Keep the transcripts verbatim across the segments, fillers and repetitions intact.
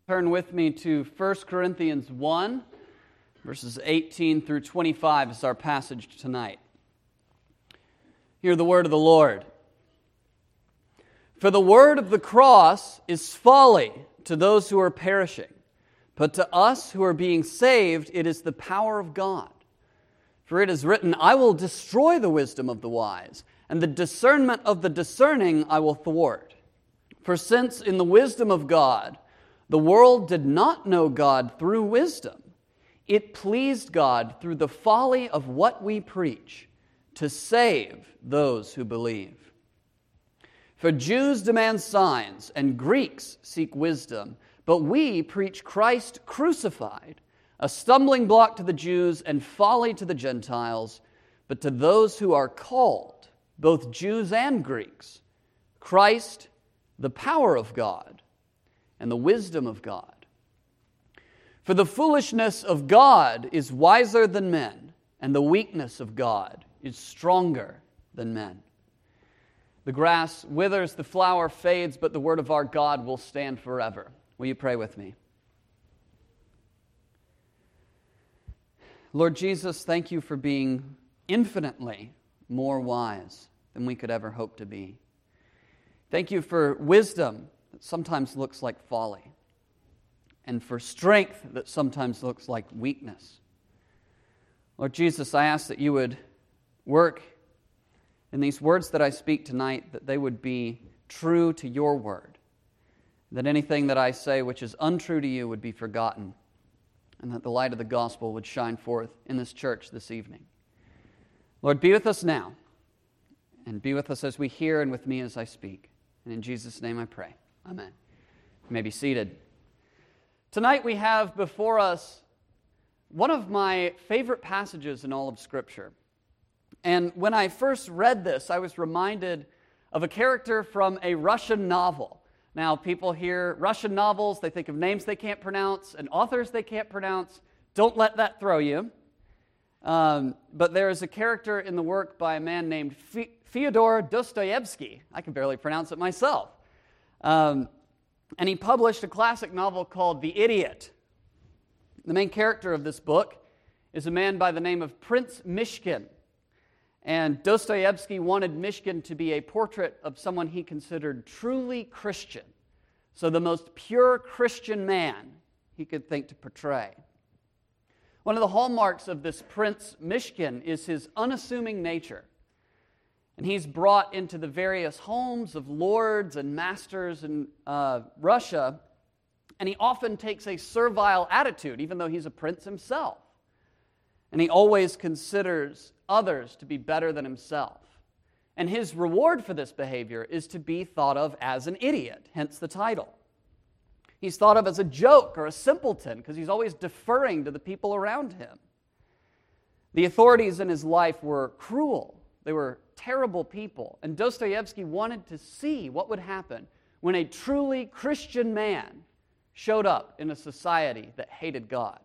Turn with me to First Corinthians one, verses eighteen through twenty-five is our passage tonight. Hear the word of the Lord. For the word of the cross is folly to those who are perishing, but to us who are being saved it is the power of God. For it is written, I will destroy the wisdom of the wise, and the discernment of the discerning I will thwart. For since in the wisdom of God the world did not know God through wisdom, it pleased God through the folly of what we preach to save those who believe. For Jews demand signs and Greeks seek wisdom, but we preach Christ crucified, a stumbling block to the Jews and folly to the Gentiles, but to those who are called, both Jews and Greeks, Christ, the power of God, and the wisdom of God. For the foolishness of God is wiser than men, and the weakness of God is stronger than men. The grass withers, the flower fades, but the word of our God will stand forever. Will you pray with me? Lord Jesus, thank you for being infinitely more wise than we could ever hope to be. Thank you for wisdom that sometimes looks like folly, and for strength that sometimes looks like weakness. Lord Jesus, I ask that you would work in these words that I speak tonight, that they would be true to your word, that anything that I say which is untrue to you would be forgotten, and that the light of the gospel would shine forth in this church this evening. Lord, be with us now, and be with us as we hear and with me as I speak. And in Jesus' name I pray. Amen. You may be seated. Tonight we have before us one of my favorite passages in all of Scripture. And when I first read this, I was reminded of a character from a Russian novel. Now, people hear Russian novels, they think of names they can't pronounce and authors they can't pronounce. Don't let that throw you. Um, but there is a character in the work by a man named F- Fyodor Dostoevsky. I can barely pronounce it myself. Um, and he published a classic novel called The Idiot. The main character of this book is a man by the name of Prince Myshkin. And Dostoevsky wanted Myshkin to be a portrait of someone he considered truly Christian. So the most pure Christian man he could think to portray. One of the hallmarks of this Prince Myshkin is his unassuming nature. And he's brought into the various homes of lords and masters in uh, Russia, and he often takes a servile attitude, even though he's a prince himself. And he always considers others to be better than himself. And his reward for this behavior is to be thought of as an idiot, hence the title. He's thought of as a joke or a simpleton because he's always deferring to the people around him. The authorities in his life were cruel. They were terrible people. And Dostoevsky wanted to see what would happen when a truly Christian man showed up in a society that hated God.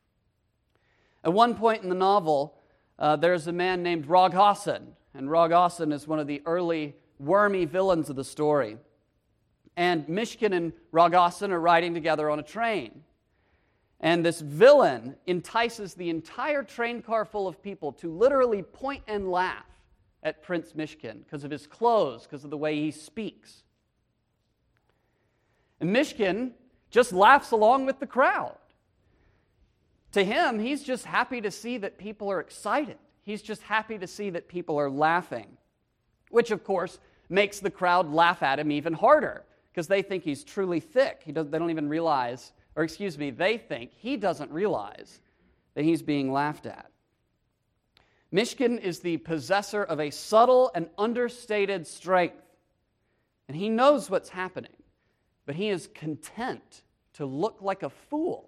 At one point in the novel, uh, there's a man named Roghasan. And Roghasan is one of the early wormy villains of the story. And Myshkin and Roghasan are riding together on a train. And this villain entices the entire train car full of people to literally point and laugh at Prince Myshkin because of his clothes, because of the way he speaks. And Myshkin just laughs along with the crowd. To him, he's just happy to see that people are excited. He's just happy to see that people are laughing, which, of course, makes the crowd laugh at him even harder because they think he's truly thick. He does, they don't even realize, or excuse me, they think he doesn't realize that he's being laughed at. Myshkin is the possessor of a subtle and understated strength, and he knows what's happening, but he is content to look like a fool.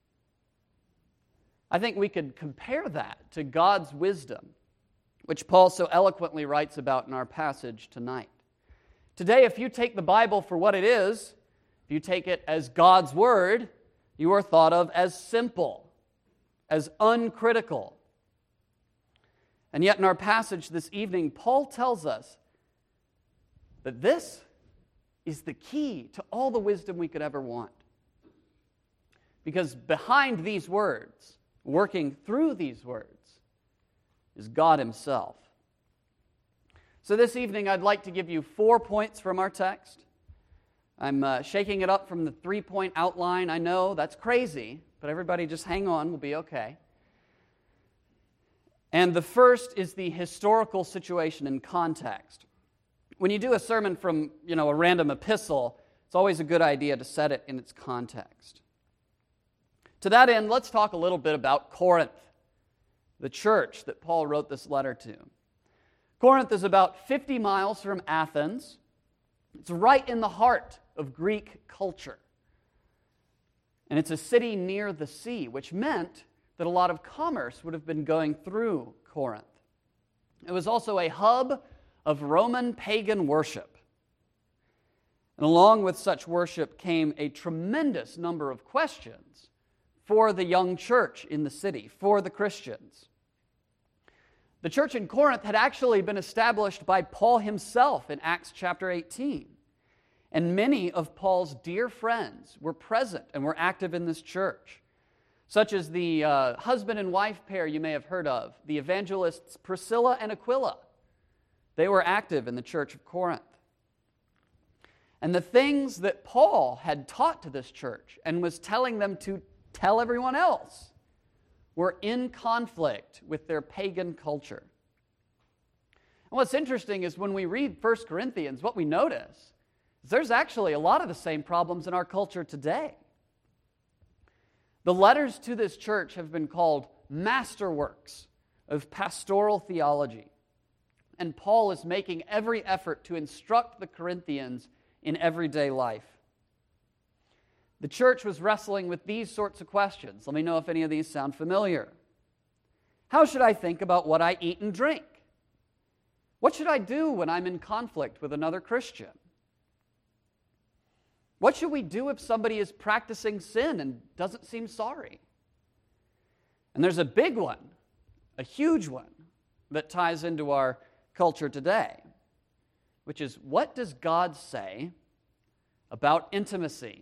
I think we could compare that to God's wisdom, which Paul so eloquently writes about in our passage tonight. Today, if you take the Bible for what it is, if you take it as God's Word, you are thought of as simple, as uncritical. And yet in our passage this evening, Paul tells us that this is the key to all the wisdom we could ever want. Because behind these words, working through these words, is God himself. So this evening, I'd like to give you four points from our text. I'm uh, shaking it up from the three-point outline. I know that's crazy, but everybody just hang on, we'll be okay. And the first is the historical situation and context. When you do a sermon from, you know, a random epistle, it's always a good idea to set it in its context. To that end, let's talk a little bit about Corinth, the church that Paul wrote this letter to. Corinth is about fifty miles from Athens. It's right in the heart of Greek culture. And it's a city near the sea, which meant that a lot of commerce would have been going through Corinth. It was also a hub of Roman pagan worship. And along with such worship came a tremendous number of questions for the young church in the city, for the Christians. The church in Corinth had actually been established by Paul himself in Acts chapter eighteen. And many of Paul's dear friends were present and were active in this church, such as the uh, husband and wife pair you may have heard of, the evangelists Priscilla and Aquila. They were active in the church of Corinth. And the things that Paul had taught to this church and was telling them to tell everyone else were in conflict with their pagan culture. And what's interesting is when we read First Corinthians, what we notice is there's actually a lot of the same problems in our culture today. The letters to this church have been called masterworks of pastoral theology. And Paul is making every effort to instruct the Corinthians in everyday life. The church was wrestling with these sorts of questions. Let me know if any of these sound familiar. How should I think about what I eat and drink? What should I do when I'm in conflict with another Christian? What should we do if somebody is practicing sin and doesn't seem sorry? And there's a big one, a huge one, that ties into our culture today, which is, what does God say about intimacy?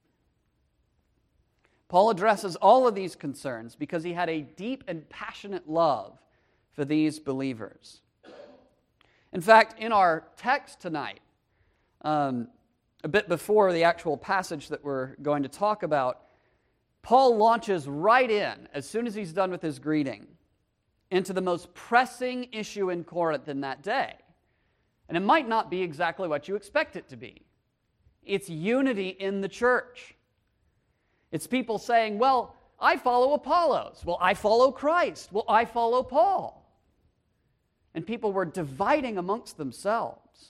Paul addresses all of these concerns because he had a deep and passionate love for these believers. In fact, in our text tonight, um, a bit before the actual passage that we're going to talk about, Paul launches right in, as soon as he's done with his greeting, into the most pressing issue in Corinth in that day. And it might not be exactly what you expect it to be. It's unity in the church. It's people saying, well, I follow Apollos. Well, I follow Christ. Well, I follow Paul. And people were dividing amongst themselves.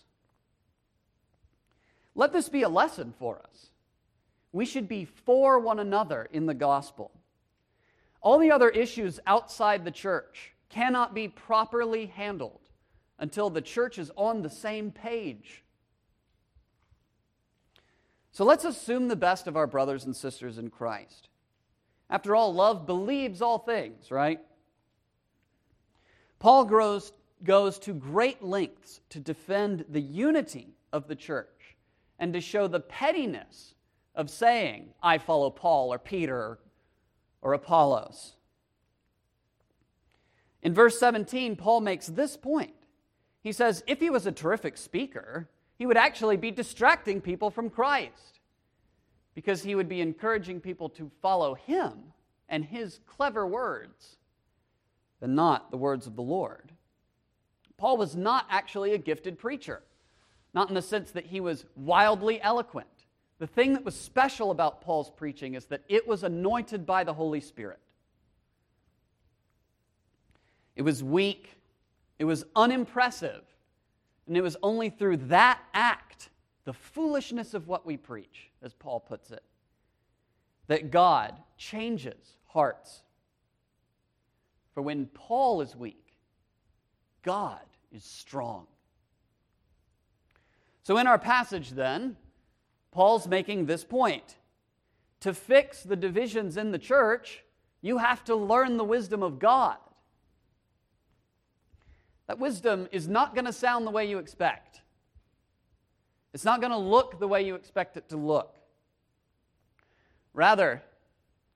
Let this be a lesson for us. We should be for one another in the gospel. All the other issues outside the church cannot be properly handled until the church is on the same page. So let's assume the best of our brothers and sisters in Christ. After all, love believes all things, right? Paul grows, goes to great lengths to defend the unity of the church and to show the pettiness of saying, I follow Paul or Peter or Apollos. In verse seventeen, Paul makes this point. He says, if he was a terrific speaker, he would actually be distracting people from Christ, because he would be encouraging people to follow him and his clever words, and not the words of the Lord. Paul was not actually a gifted preacher, not in the sense that he was wildly eloquent. The thing that was special about Paul's preaching is that it was anointed by the Holy Spirit. It was weak, it was unimpressive, and it was only through that act, the foolishness of what we preach, as Paul puts it, that God changes hearts. For when Paul is weak, God is strong. So in our passage then, Paul's making this point. To fix the divisions in the church, you have to learn the wisdom of God. That wisdom is not going to sound the way you expect. It's not going to look the way you expect it to look. Rather,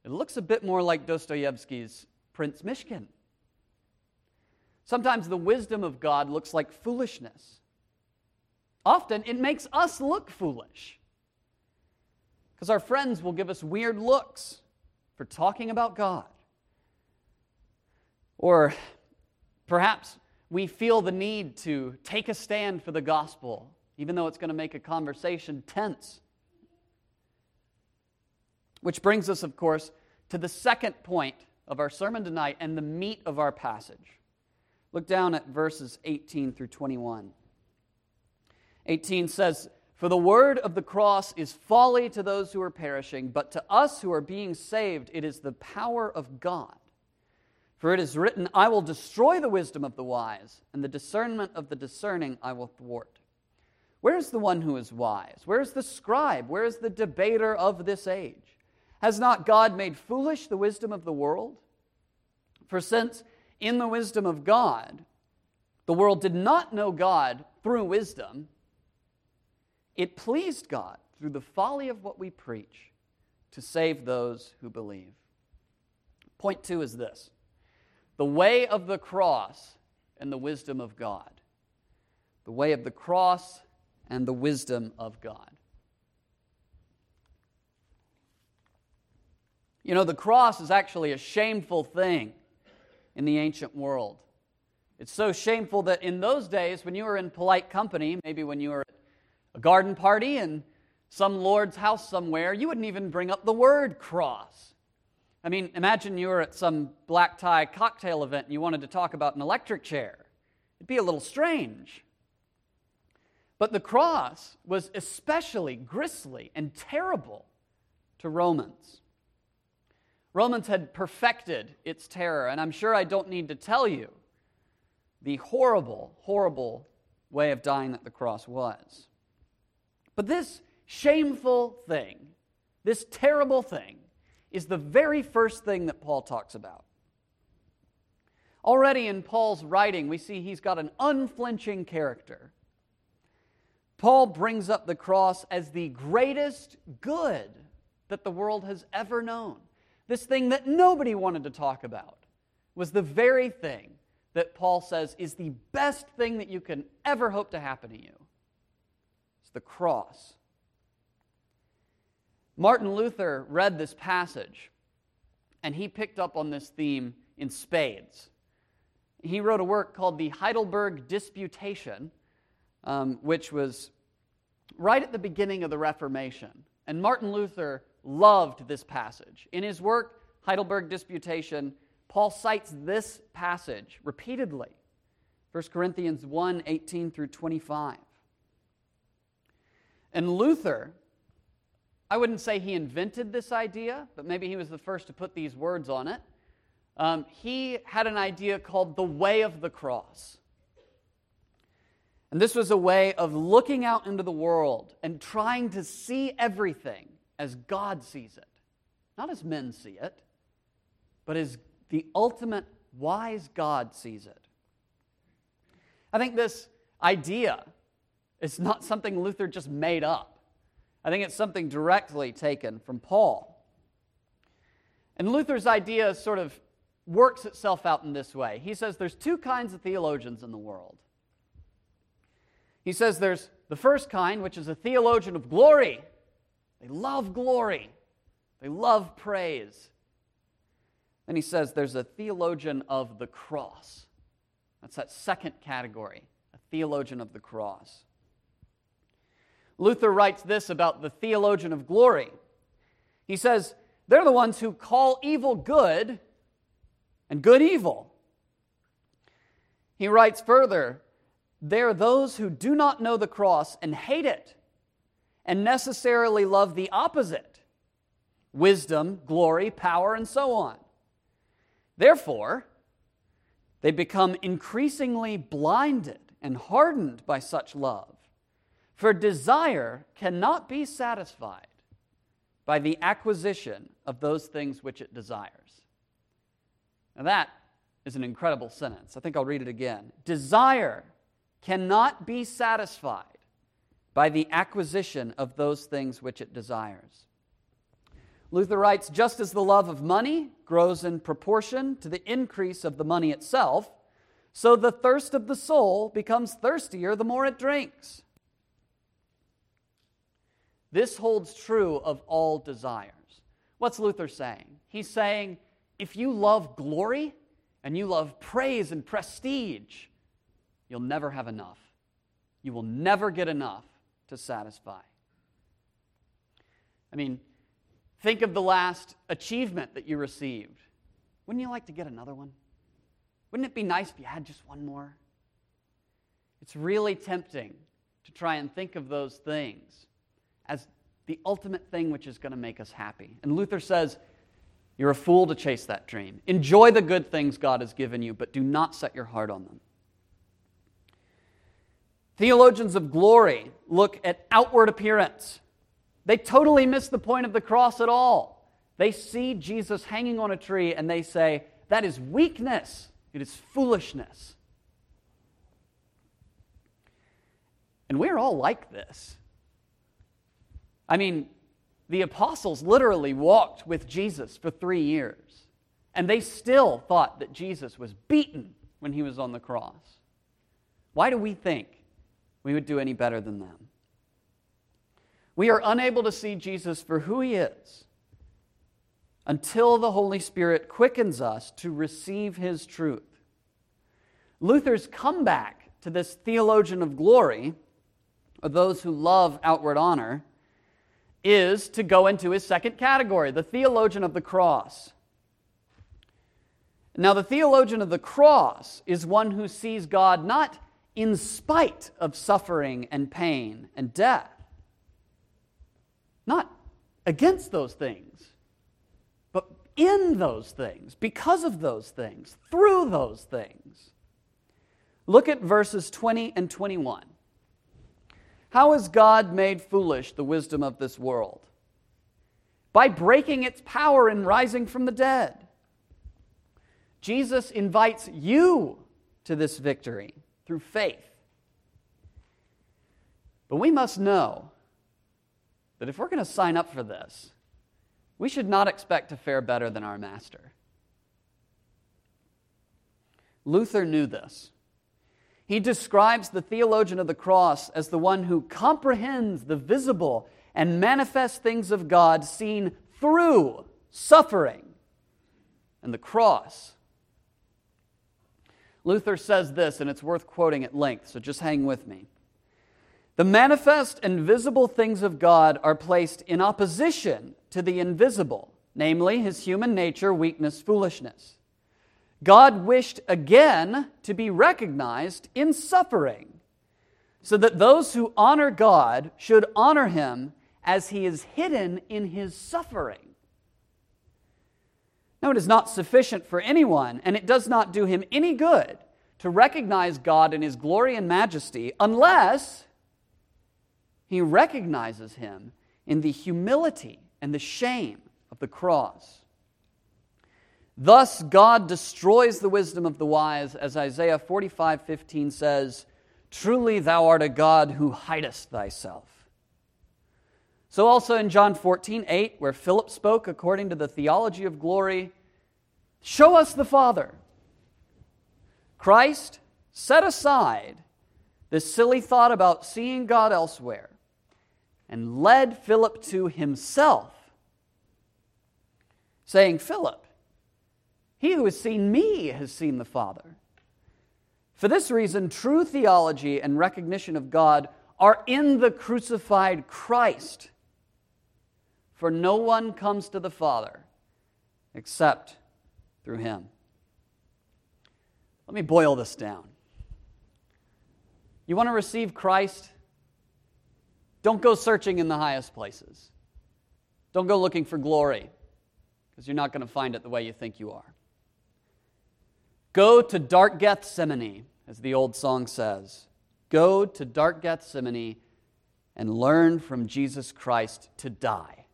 it looks a bit more like Dostoevsky's Prince Mishkin. Sometimes the wisdom of God looks like foolishness. Often it makes us look foolish, because our friends will give us weird looks for talking about God. Or perhaps we feel the need to take a stand for the gospel, even though it's going to make a conversation tense. Which brings us, of course, to the second point of our sermon tonight and the meat of our passage. Look down at verses eighteen through twenty-one. eighteen says, "For the word of the cross is folly to those who are perishing, but to us who are being saved it is the power of God. For it is written, I will destroy the wisdom of the wise, and the discernment of the discerning I will thwart. Where is the one who is wise? Where is the scribe? Where is the debater of this age? Has not God made foolish the wisdom of the world? For since in the wisdom of God, the world did not know God through wisdom, it pleased God through the folly of what we preach to save those who believe." Point two is this: the way of the cross and the wisdom of God. The way of the cross and the wisdom of God. You know, the cross is actually a shameful thing in the ancient world. It's so shameful that in those days, when you were in polite company, maybe when you were at a garden party in some lord's house somewhere, you wouldn't even bring up the word cross. I mean, imagine you were at some black tie cocktail event and you wanted to talk about an electric chair. It'd be a little strange. But the cross was especially grisly and terrible to Romans. Romans had perfected its terror, and I'm sure I don't need to tell you the horrible, horrible way of dying that the cross was. But this shameful thing, this terrible thing, is the very first thing that Paul talks about. Already in Paul's writing, we see he's got an unflinching character. Paul brings up the cross as the greatest good that the world has ever known. This thing that nobody wanted to talk about was the very thing that Paul says is the best thing that you can ever hope to happen to you. It's the cross. Martin Luther read this passage, and he picked up on this theme in spades. He wrote a work called the Heidelberg Disputation, um, which was right at the beginning of the Reformation. And Martin Luther loved this passage. In his work, Heidelberg Disputation, Paul cites this passage repeatedly. First Corinthians one, eighteen through twenty-five. And Luther, I wouldn't say he invented this idea, but maybe he was the first to put these words on it. Um, he had an idea called the way of the cross. And this was a way of looking out into the world and trying to see everything as God sees it. Not as men see it, but as the ultimate wise God sees it. I think this idea is not something Luther just made up. I think it's something directly taken from Paul. And Luther's idea sort of works itself out in this way. He says there's two kinds of theologians in the world. He says there's the first kind, which is a theologian of glory. They love glory. They love praise. Then he says there's a theologian of the cross. That's that second category, a theologian of the cross. Luther writes this about the theologian of glory. He says, they're the ones who call evil good and good evil. He writes further, they're those who do not know the cross and hate it and necessarily love the opposite, wisdom, glory, power, and so on. Therefore, they become increasingly blinded and hardened by such love. For desire cannot be satisfied by the acquisition of those things which it desires. Now that is an incredible sentence. I think I'll read it again. Desire cannot be satisfied by the acquisition of those things which it desires. Luther writes, just as the love of money grows in proportion to the increase of the money itself, so the thirst of the soul becomes thirstier the more it drinks. This holds true of all desires. What's Luther saying? He's saying, if you love glory and you love praise and prestige, you'll never have enough. You will never get enough to satisfy. I mean, think of the last achievement that you received. Wouldn't you like to get another one? Wouldn't it be nice if you had just one more? It's really tempting to try and think of those things as the ultimate thing which is going to make us happy. And Luther says, you're a fool to chase that dream. Enjoy the good things God has given you, but do not set your heart on them. Theologians of glory look at outward appearance. They totally miss the point of the cross at all. They see Jesus hanging on a tree and they say, that is weakness. It is foolishness. And we're all like this. I mean, the apostles literally walked with Jesus for three years, and they still thought that Jesus was beaten when he was on the cross. Why do we think we would do any better than them? We are unable to see Jesus for who he is until the Holy Spirit quickens us to receive his truth. Luther's comeback to this theologian of glory, or those who love outward honor, is to go into his second category, the theologian of the cross. Now, the theologian of the cross is one who sees God not in spite of suffering and pain and death, not against those things, but in those things, because of those things, through those things. Look at verses twenty and twenty-one. How has God made foolish the wisdom of this world? By breaking its power and rising from the dead. Jesus invites you to this victory through faith. But we must know that if we're going to sign up for this, we should not expect to fare better than our master. Luther knew this. He describes the theologian of the cross as the one who comprehends the visible and manifest things of God seen through suffering and the cross. Luther says this, and it's worth quoting at length, so just hang with me. The manifest and visible things of God are placed in opposition to the invisible, namely his human nature, weakness, foolishness. God wished again to be recognized in suffering, so that those who honor God should honor him as he is hidden in his suffering. Now, it is not sufficient for anyone, and it does not do him any good to recognize God in his glory and majesty unless he recognizes him in the humility and the shame of the cross. Thus, God destroys the wisdom of the wise, as Isaiah forty-five fifteen says, truly thou art a God who hidest thyself. So also in John fourteen eight, where Philip spoke according to the theology of glory, show us the Father. Christ set aside this silly thought about seeing God elsewhere and led Philip to himself, saying, Philip, he who has seen me has seen the Father. For this reason, true theology and recognition of God are in the crucified Christ. For no one comes to the Father except through him. Let me boil this down. You want to receive Christ? Don't go searching in the highest places. Don't go looking for glory, because you're not going to find it the way you think you are. Go to dark Gethsemane, as the old song says. Go to dark Gethsemane and learn from Jesus Christ to die.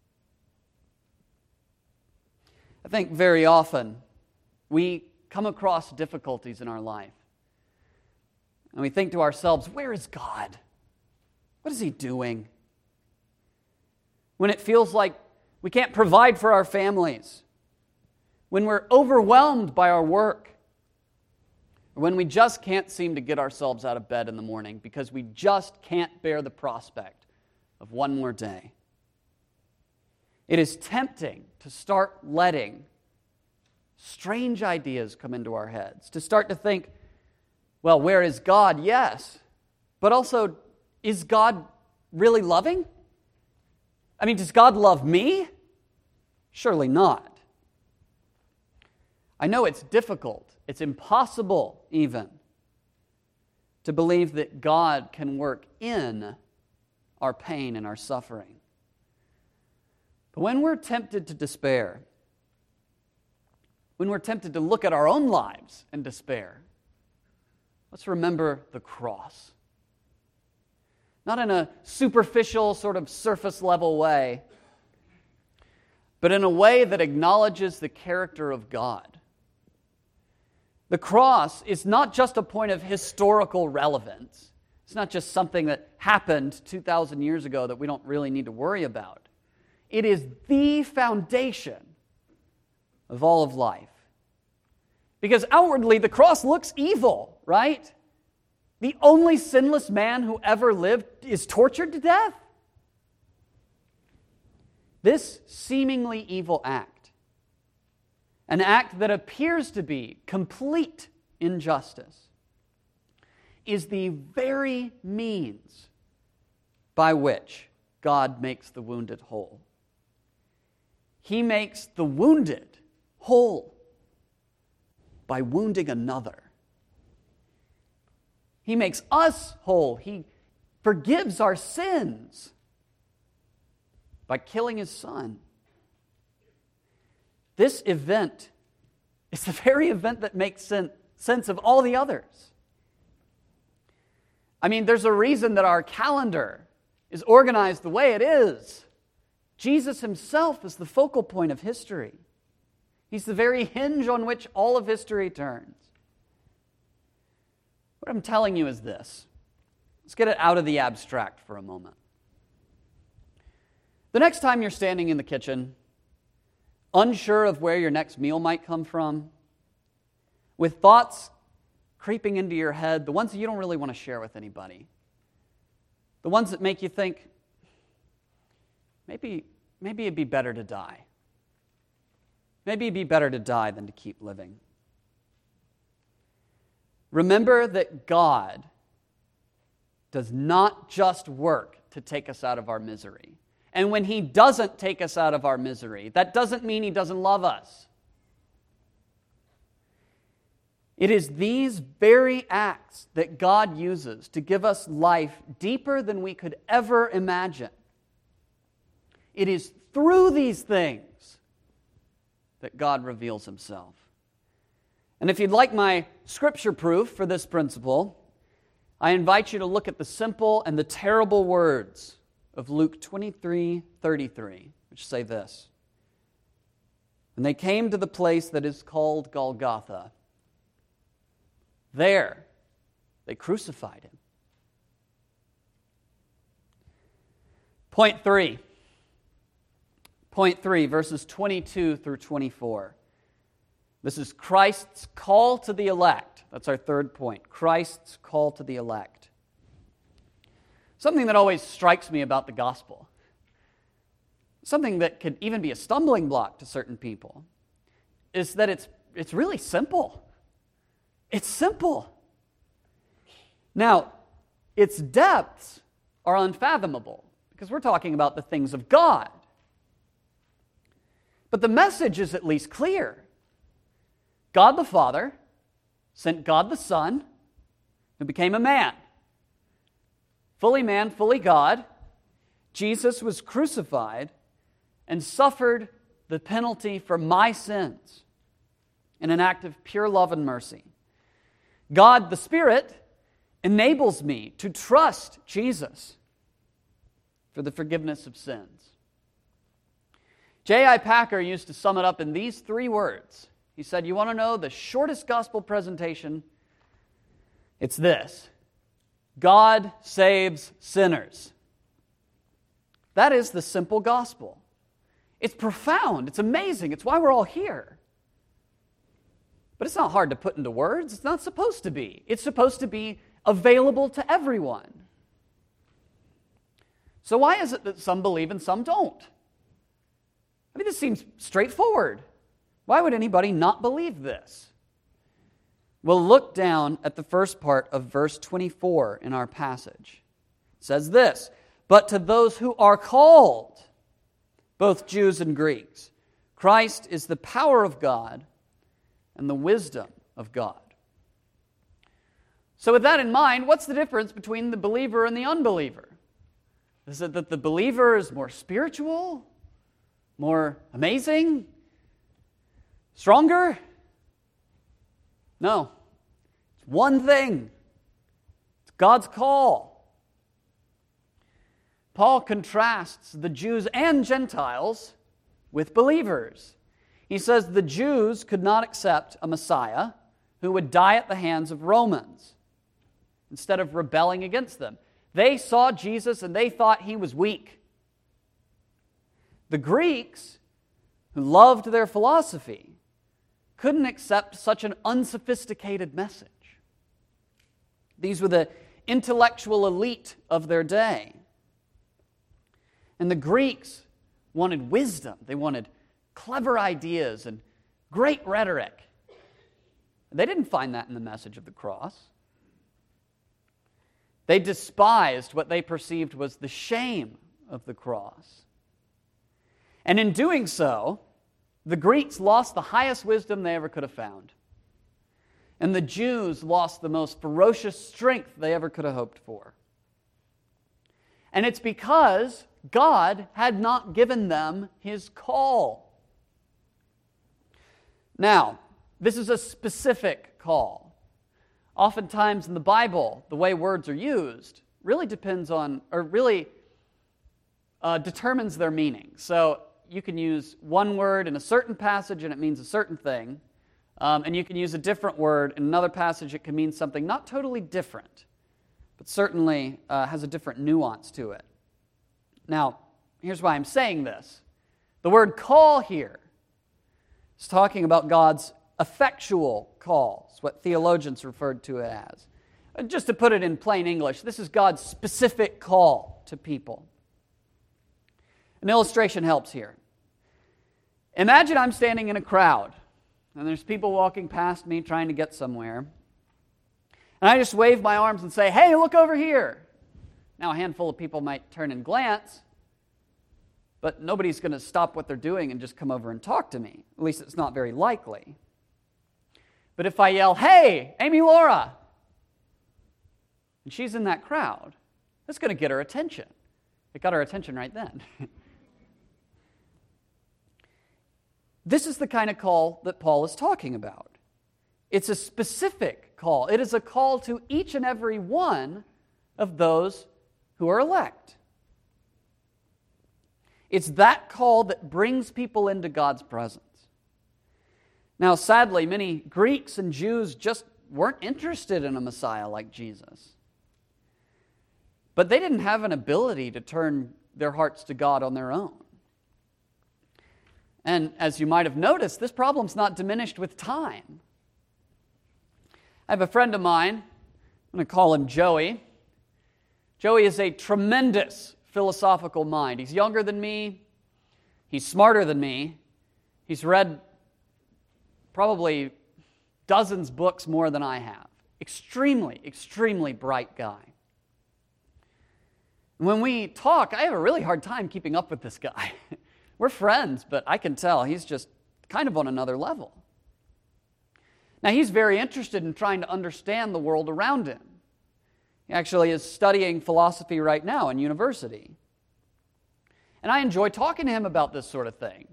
I think very often we come across difficulties in our life. And we think to ourselves, where is God? What is he doing? When it feels like we can't provide for our families, when we're overwhelmed by our work, or when we just can't seem to get ourselves out of bed in the morning because we just can't bear the prospect of one more day. It is tempting to start letting strange ideas come into our heads, to start to think, well, where is God? Yes. But also, is God really loving? I mean, does God love me? Surely not. I know it's difficult, it's impossible even, to believe that God can work in our pain and our suffering. But when we're tempted to despair, when we're tempted to look at our own lives and despair, let's remember the cross. Not in a superficial, sort of surface level way, but in a way that acknowledges the character of God. The cross is not just a point of historical relevance. It's not just something that happened two thousand years ago that we don't really need to worry about. It is the foundation of all of life. Because outwardly, the cross looks evil, right? The only sinless man who ever lived is tortured to death. This seemingly evil act, an act that appears to be complete injustice, is the very means by which God makes the wounded whole. He makes the wounded whole by wounding another. He makes us whole. He forgives our sins by killing His Son. This event is the very event that makes sense of all the others. I mean, there's a reason that our calendar is organized the way it is. Jesus Himself is the focal point of history. He's the very hinge on which all of history turns. What I'm telling you is this. Let's get it out of the abstract for a moment. The next time you're standing in the kitchen, unsure of where your next meal might come from, with thoughts creeping into your head, the ones that you don't really want to share with anybody, the ones that make you think, maybe, maybe it'd be better to die. Maybe it'd be better to die than to keep living. Remember that God does not just work to take us out of our misery. And when He doesn't take us out of our misery, that doesn't mean He doesn't love us. It is these very acts that God uses to give us life deeper than we could ever imagine. It is through these things that God reveals Himself. And if you'd like my scripture proof for this principle, I invite you to look at the simple and the terrible words of Luke twenty-three thirty-three, which say this: "When they came to the place that is called Golgotha, there they crucified Him." Point three. Point three, verses twenty-two through twenty-four. This is Christ's call to the elect. That's our third point. Christ's call to the elect. Something that always strikes me about the gospel, something that could even be a stumbling block to certain people, is that it's, it's really simple. It's simple. Now, its depths are unfathomable because we're talking about the things of God. But the message is at least clear. God the Father sent God the Son, who became a man. Fully man, fully God. Jesus was crucified and suffered the penalty for my sins in an act of pure love and mercy. God the Spirit enables me to trust Jesus for the forgiveness of sins. J I Packer used to sum it up in these three words. He said, you want to know the shortest gospel presentation? It's this: God saves sinners. That is the simple gospel. It's profound. It's amazing. It's why we're all here. But it's not hard to put into words. It's not supposed to be. It's supposed to be available to everyone. So why is it that some believe and some don't? I mean, this seems straightforward. Why would anybody not believe this? Well, look down at the first part of verse twenty-four in our passage. It says this, "But to those who are called, both Jews and Greeks, Christ is the power of God and the wisdom of God." So with that in mind, what's the difference between the believer and the unbeliever? Is it that the believer is more spiritual, more amazing, stronger? No. It's one thing. It's God's call. Paul contrasts the Jews and Gentiles with believers. He says the Jews could not accept a Messiah who would die at the hands of Romans instead of rebelling against them. They saw Jesus and they thought he was weak. The Greeks, who loved their philosophy, couldn't accept such an unsophisticated message. These were the intellectual elite of their day. And the Greeks wanted wisdom. They wanted clever ideas and great rhetoric. They didn't find that in the message of the cross. They despised what they perceived was the shame of the cross. And in doing so, the Greeks lost the highest wisdom they ever could have found. And the Jews lost the most ferocious strength they ever could have hoped for. And it's because God had not given them His call. Now, this is a specific call. Oftentimes in the Bible, the way words are used really depends on, or really uh, determines their meaning. So you can use one word in a certain passage and it means a certain thing. Um, and you can use a different word in another passage, it can mean something not totally different, but certainly uh, has a different nuance to it. Now, here's why I'm saying this. The word call here is talking about God's effectual call. It's what theologians referred to it as. And just to put it in plain English, this is God's specific call to people. An illustration helps here. Imagine I'm standing in a crowd, and there's people walking past me trying to get somewhere. And I just wave my arms and say, "Hey, look over here." Now, a handful of people might turn and glance, but nobody's going to stop what they're doing and just come over and talk to me. At least it's not very likely. But if I yell, "Hey, Amy Laura," and she's in that crowd, that's going to get her attention. It got her attention right then. This is the kind of call that Paul is talking about. It's a specific call. It is a call to each and every one of those who are elect. It's that call that brings people into God's presence. Now, sadly, many Greeks and Jews just weren't interested in a Messiah like Jesus. But they didn't have an ability to turn their hearts to God on their own. And as you might have noticed, this problem's not diminished with time. I have a friend of mine, I'm going to call him Joey. Joey is a tremendous philosophical mind. He's younger than me. He's smarter than me. He's read probably dozens of books more than I have. Extremely, extremely bright guy. When we talk, I have a really hard time keeping up with this guy. We're friends, but I can tell he's just kind of on another level. Now, he's very interested in trying to understand the world around him. He actually is studying philosophy right now in university. And I enjoy talking to him about this sort of thing.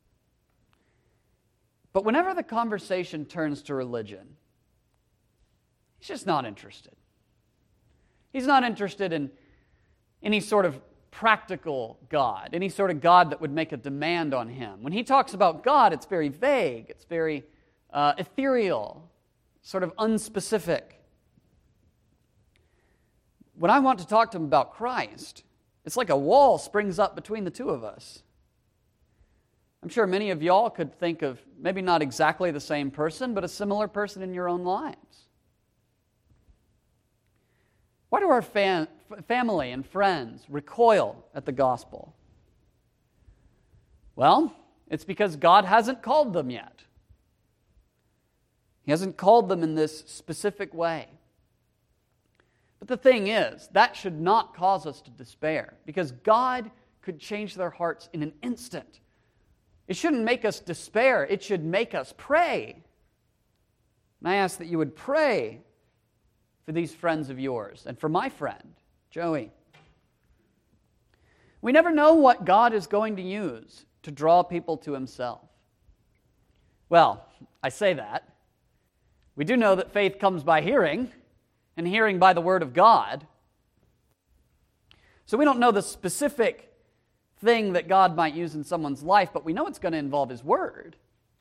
But whenever the conversation turns to religion, he's just not interested. He's not interested in any sort of practical God, any sort of God that would make a demand on him. When he talks about God, it's very vague, it's very uh, ethereal, sort of unspecific. When I want to talk to him about Christ, it's like a wall springs up between the two of us. I'm sure many of y'all could think of maybe not exactly the same person, but a similar person in your own lives. Why do our fam- family and friends recoil at the gospel? Well, it's because God hasn't called them yet. He hasn't called them in this specific way. But the thing is, that should not cause us to despair, because God could change their hearts in an instant. It shouldn't make us despair. It should make us pray. And I ask that you would pray for these friends of yours and for my friend, Joey. We never know what God is going to use to draw people to Himself. Well, I say that. We do know that faith comes by hearing, and hearing by the Word of God. So we don't know the specific thing that God might use in someone's life, but we know it's going to involve His Word.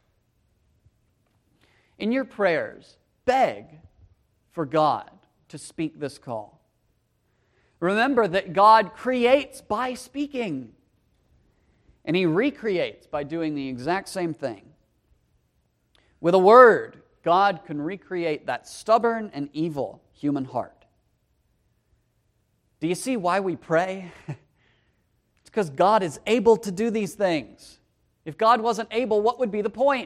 In your prayers, beg for God to speak this call. Remember that God creates by speaking, and He recreates by doing the exact same thing. With a word, God can recreate that stubborn and evil human heart. Do you see why we pray? It's because God is able to do these things. If God wasn't able, what would be the point?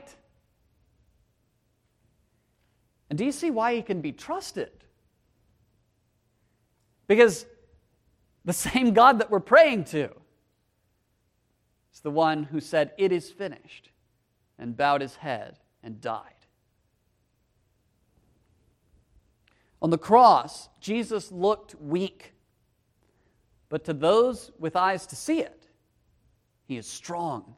And do you see why He can be trusted? Because the same God that we're praying to is the one who said, "It is finished," and bowed His head and died. On the cross, Jesus looked weak, but to those with eyes to see it, He is strong.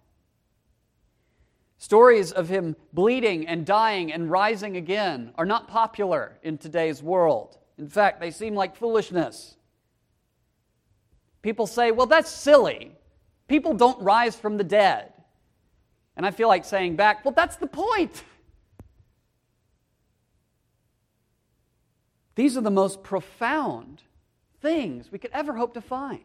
Stories of Him bleeding and dying and rising again are not popular in today's world. In fact, they seem like foolishness. People say, well, that's silly. People don't rise from the dead. And I feel like saying back, well, that's the point. These are the most profound things we could ever hope to find.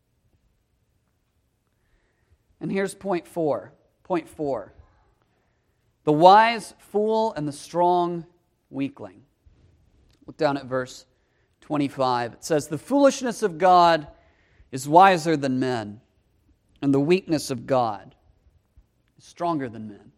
And here's point four. Point four. The wise fool and the strong weakling. Look down at verse twenty-five. It says, "The foolishness of God is wiser than men, and the weakness of God is stronger than men."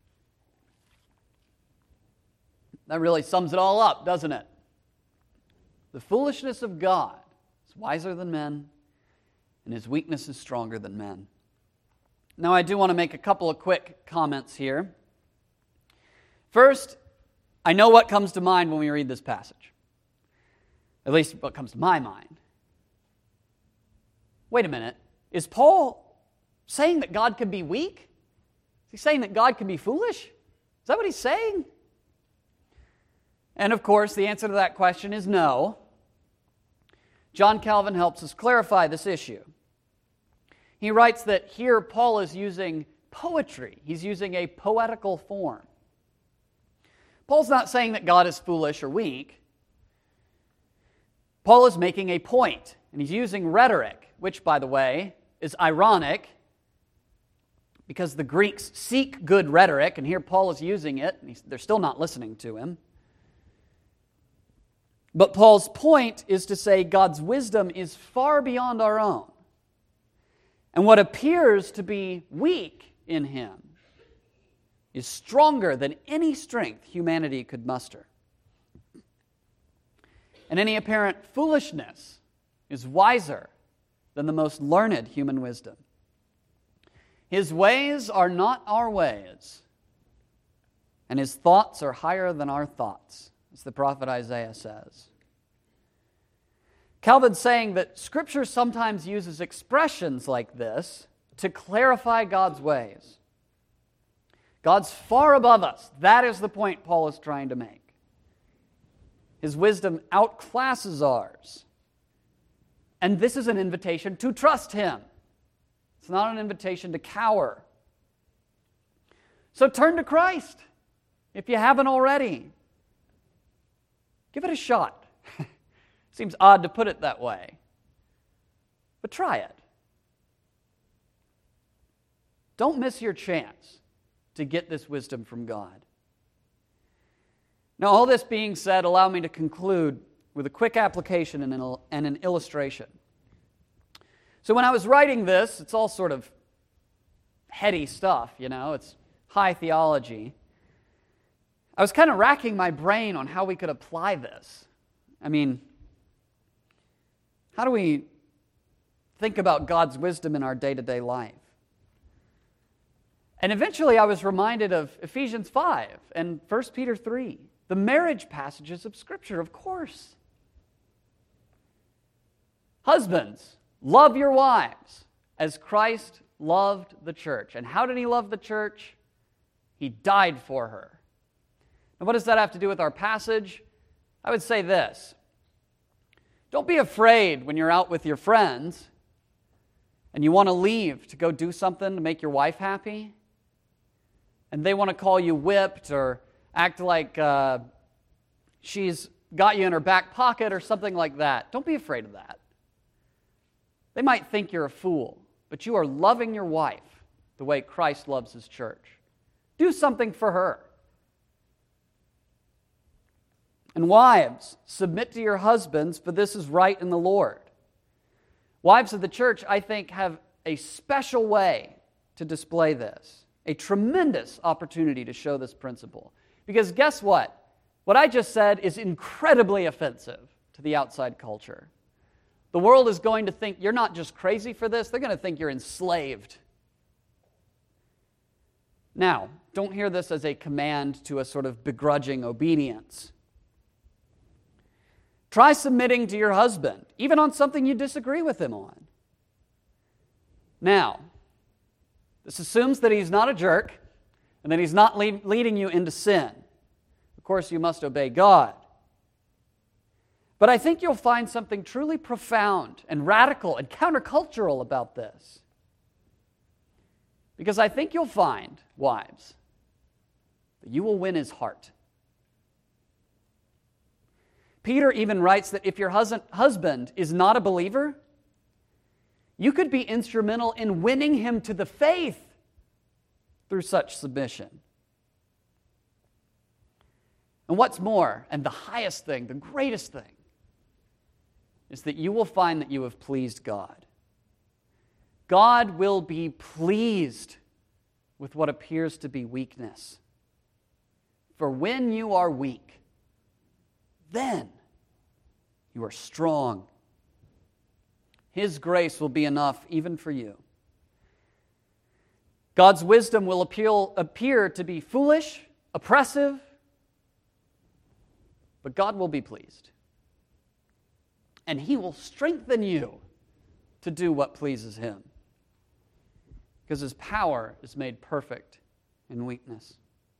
That really sums it all up, doesn't it? The foolishness of God is wiser than men, and His weakness is stronger than men. Now, I do want to make a couple of quick comments here. First, I know what comes to mind when we read this passage. At least what comes to my mind. Wait a minute. Is Paul saying that God can be weak? Is he saying that God can be foolish? Is that what he's saying? And of course, the answer to that question is no. John Calvin helps us clarify this issue. He writes that here Paul is using poetry. He's using a poetical form. Paul's not saying that God is foolish or weak. Paul is making a point, and he's using rhetoric, which, by the way, is ironic because the Greeks seek good rhetoric, and here Paul is using it, and they're still not listening to him. But Paul's point is to say God's wisdom is far beyond our own. And what appears to be weak in Him is stronger than any strength humanity could muster. And any apparent foolishness is wiser than the most learned human wisdom. His ways are not our ways, and His thoughts are higher than our thoughts, as the prophet Isaiah says. Calvin's saying that Scripture sometimes uses expressions like this to clarify God's ways. God's far above us. That is the point Paul is trying to make. His wisdom outclasses ours. And this is an invitation to trust Him. It's not an invitation to cower. So turn to Christ, if you haven't already. Give it a shot. Seems odd to put it that way, but try it. don't miss your chance to get this wisdom from God. Now, all this being said, allow me to conclude with a quick application and an, and an illustration. So when I was writing this, it's all sort of heady stuff, you know, it's high theology. I was kind of racking my brain on how we could apply this. I mean, how do we think about God's wisdom in our day-to-day life? And eventually I was reminded of Ephesians five and First Peter three, the marriage passages of Scripture, of course. Husbands, love your wives as Christ loved the church. And how did he love the church? He died for her. And what does that have to do with our passage? I would say this. Don't be afraid when you're out with your friends and you want to leave to go do something to make your wife happy, and they want to call you whipped or act like uh, she's got you in her back pocket or something like that. Don't be afraid of that. They might think you're a fool, but you are loving your wife the way Christ loves his church. Do something for her. And wives, submit to your husbands, for this is right in the Lord. Wives of the church, I think, have a special way to display this, a tremendous opportunity to show this principle. Because guess what? What I just said is incredibly offensive to the outside culture. The world is going to think you're not just crazy for this, they're going to think you're enslaved. Now, don't hear this as a command to a sort of begrudging obedience. Try submitting to your husband, even on something you disagree with him on. Now, this assumes that he's not a jerk and that he's not lead, leading you into sin. Of course, you must obey God. But I think you'll find something truly profound and radical and countercultural about this. Because I think you'll find, wives, that you will win his heart. Peter even writes that if your husband is not a believer, you could be instrumental in winning him to the faith through such submission. And what's more, and the highest thing, the greatest thing, is that you will find that you have pleased God. God will be pleased with what appears to be weakness. For when you are weak, then you are strong. His grace will be enough even for you. God's wisdom will appeal, appear to be foolish, oppressive, but God will be pleased. And He will strengthen you to do what pleases Him. Because His power is made perfect in weakness.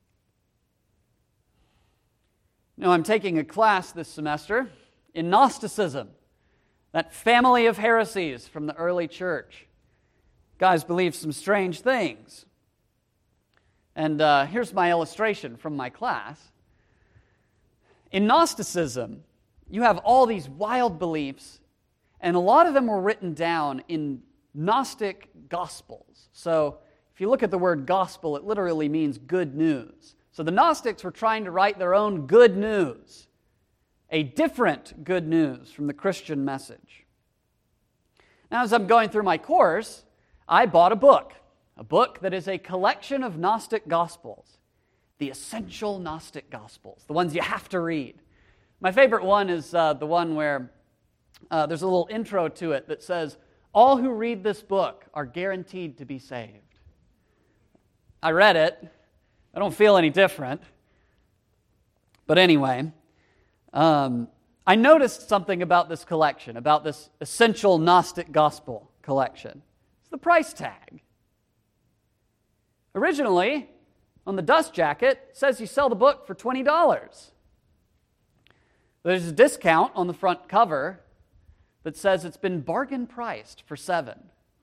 Now, I'm taking a class this semester in Gnosticism, that family of heresies from the early church. Guys believe some strange things. And uh, here's my illustration from my class. In Gnosticism, you have all these wild beliefs, and a lot of them were written down in Gnostic Gospels. So if you look at the word gospel, it literally means good news. So the Gnostics were trying to write their own good news, a different good news from the Christian message. Now, as I'm going through my course, I bought a book, a book that is a collection of Gnostic Gospels, the essential Gnostic Gospels, the ones you have to read. My favorite one is uh, the one where uh, there's a little intro to it that says, all who read this book are guaranteed to be saved. I read it. I don't feel any different. But anyway, um, I noticed something about this collection, about this essential Gnostic Gospel collection. It's the price tag. Originally, on the dust jacket, it says you sell the book for twenty dollars. There's a discount on the front cover that says it's been bargain priced for seven.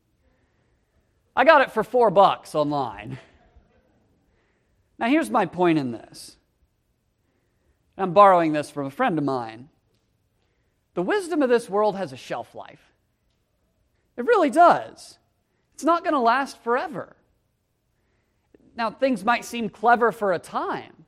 I got it for four bucks online. Now, here's my point in this. I'm borrowing this from a friend of mine. The wisdom of this world has a shelf life. It really does. It's not going to last forever. Now, things might seem clever for a time,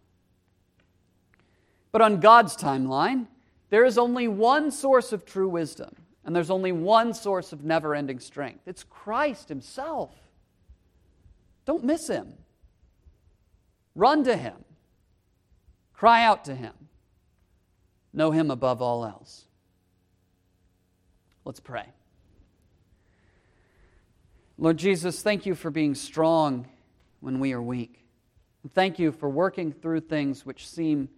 but on God's timeline, there is only one source of true wisdom, and there's only one source of never-ending strength. It's Christ Himself. Don't miss Him. Run to Him. Cry out to Him. Know Him above all else. Let's pray. Lord Jesus, thank You for being strong when we are weak. And thank You for working through things which seem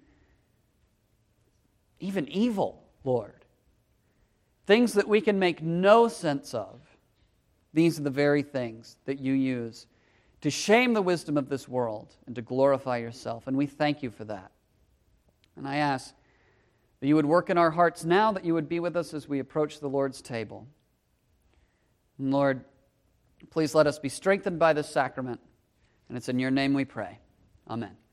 even evil, Lord. Things that we can make no sense of. These are the very things that You use to shame the wisdom of this world and to glorify Yourself. And we thank You for that. And I ask that You would work in our hearts now, that You would be with us as we approach the Lord's table. And Lord, please let us be strengthened by this sacrament. And it's in Your name we pray. Amen.